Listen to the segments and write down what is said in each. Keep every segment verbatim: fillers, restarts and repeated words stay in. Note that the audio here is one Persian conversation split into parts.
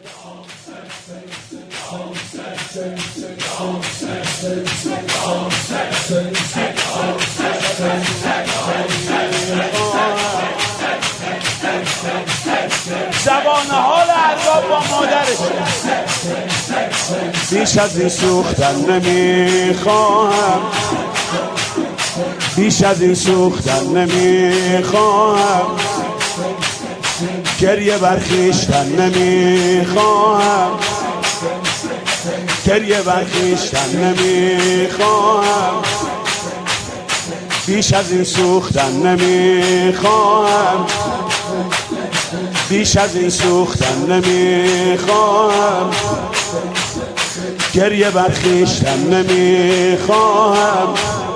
زبان حال ارباب با مادرش. بیش از این سوختن نمیخواهم، بیش از این سوختن نمیخواهم، گریه برخیشتن نمیخواهم، گریه برخیشتن نمیخواهم، بیش از این سوختن نمیخواهم، بیش از این سوختن نمیخواهم، گریه برخیشتن نمیخواهم،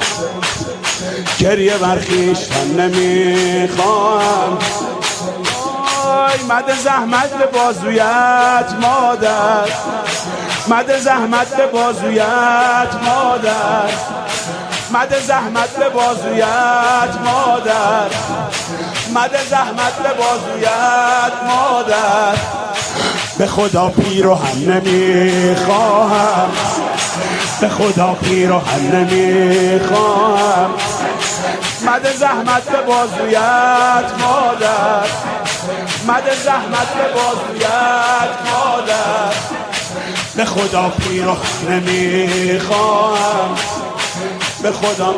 گریه برخیشتن نمیخواهم. آی مده زحمت به بازویت مادر، مده زحمت به بازویت مادر، مده زحمت به بازویت مادر، مده زحمت به بازویت مادر. به خدا پیراهن نمیخواهم، به خدا پیراهن نمیخواهم، مده زحمت به بازویت مادر، مده زحمت به بازویت مادر. به خدا پیراهن نمیخواهم، به خدا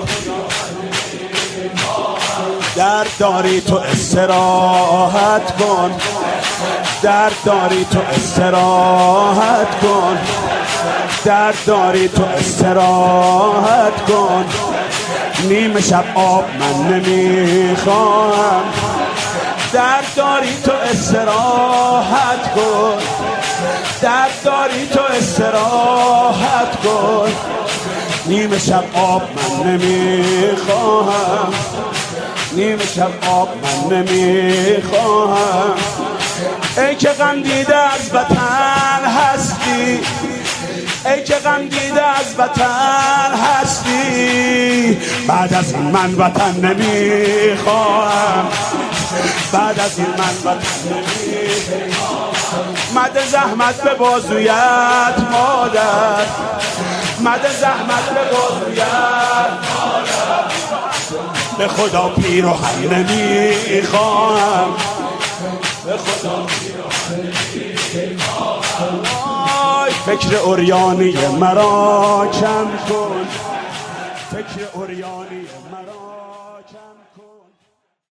درد داری تو استراحت کن، درد داری تو استراحت کن، درد داری تو استراحت کن. نیم شب آب من نمیخواهم، درد داری تو استراحت کن، درد داری تو استراحت کن. نیم شب آب من نمیخواهم، نیم شب آب من نمیخواهم. ای که غم دیده از وطن هستی، ای که غم دیده از وطن هستی. بعد از این من وطن نمیخواهم، بعد از این من وطن نمیخواهم. مده زحمت به بازویت مادر، مده زحمت به بازویت مادر. به خدا پیراهن نمیخواهم، به خدا پیراهن نمیخواهم. فکر عریانی مرا کم کن، فکر عریانی مرا